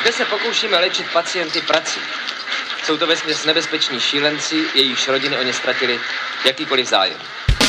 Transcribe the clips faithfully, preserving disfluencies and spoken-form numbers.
Zde se pokoušíme léčit pacienty prací. Jsou to vesměs nebezpeční šílenci, jejichž rodiny o ně ztratili jakýkoliv zájem.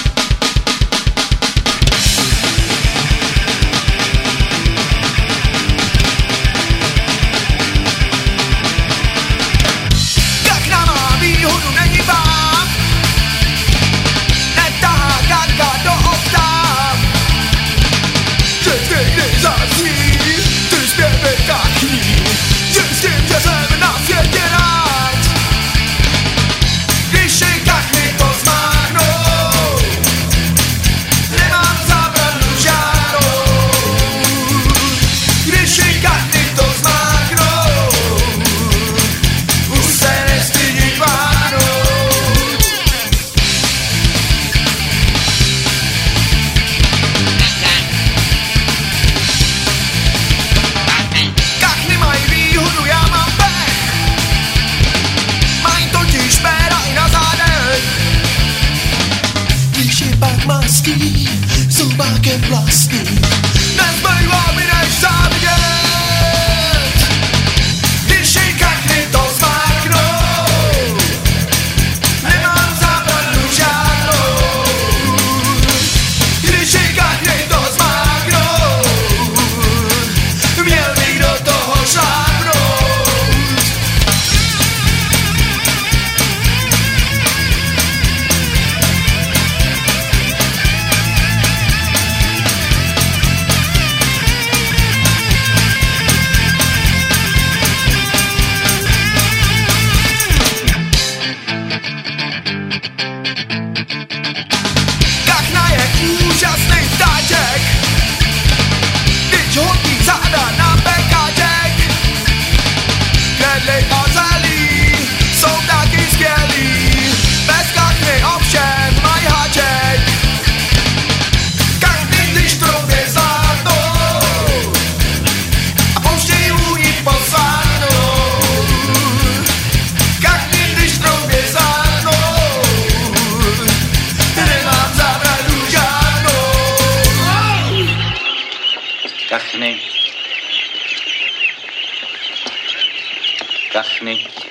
Zubákem vlastní nezbývá mi než závidět. Když jej kachny to zmáknou, nemám zábranu žádnou. Když jej kachny to zmáknou, měl bych do toho šlápnout. Úžasný ptáček, když hodí záda na pekáček. Knedli a zelí jsou taky skvělí, bez kachny ovšem mají háček. Kachny, když trubě zvládnou a pouštějí únik posvátnou. Kachny, když trubě zvládnou, nemám zábranu. Kachny. Kachny.